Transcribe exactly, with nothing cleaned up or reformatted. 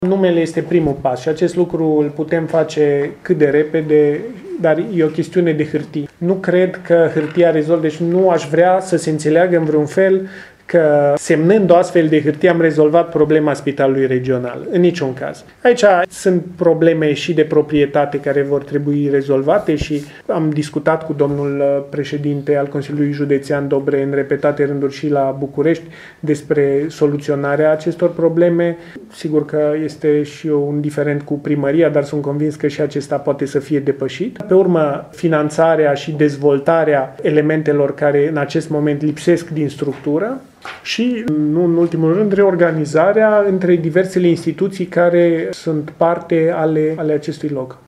Numele este primul pas și acest lucru îl putem face cât de repede, dar e o chestiune de hârtie. Nu cred că hârtia rezolvă, deci nu aș vrea să se înțeleagă în vreun fel că semnând o astfel de hârtie am rezolvat problema spitalului regional. În niciun caz. Aici sunt probleme și de proprietate care vor trebui rezolvate și am discutat cu domnul președinte al Consiliului Județean Dobre în repetate rânduri și la București despre soluționarea acestor probleme. Sigur că este și un diferent cu primăria, dar sunt convins că și acesta poate să fie depășit. Pe urmă, finanțarea și dezvoltarea elementelor care în acest moment lipsesc din structură și, nu în ultimul rând, reorganizarea între diversele instituții care sunt parte ale, ale acestui loc.